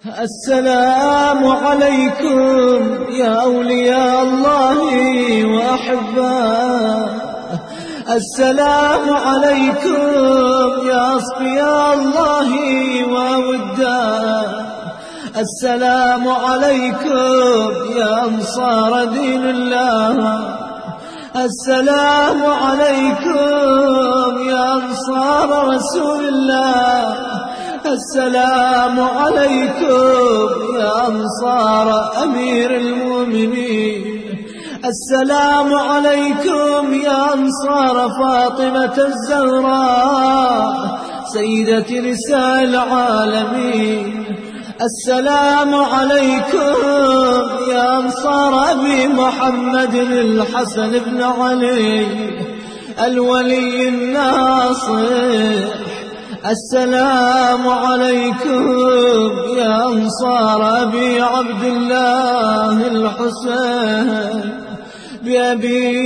السلام عليكم يا أولياء الله وأحباء، السلام عليكم يا أصفياء الله وأوداء، السلام عليكم يا أنصار دين الله، السلام عليكم يا أنصار رسول الله، السلام عليكم يا أنصار أمير المؤمنين، السلام عليكم يا أنصار فاطمة الزهراء سيدة نساء العالمين، السلام عليكم يا أنصار أبي محمد الحسن بن علي الولي الناصح، السلام عليكم يا أنصار أبي عبد الله الحسين، بأبي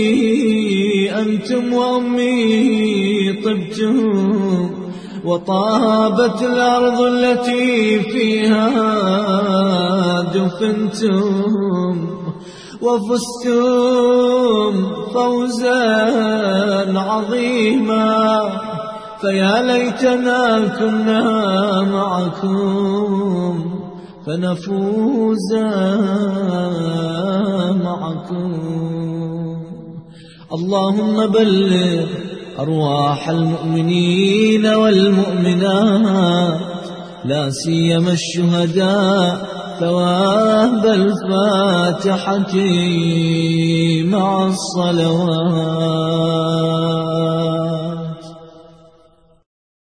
أنتم وأمي طبتم وطابت الأرض التي فيها دفنتم، وفزتم فوزا عظيما، فيا ليتنا كنا معكم فنفوز معكم. اللهم بلغ أرواح المؤمنين والمؤمنات لا سيما الشهداء ثواب الفاتحة مع الصلوات.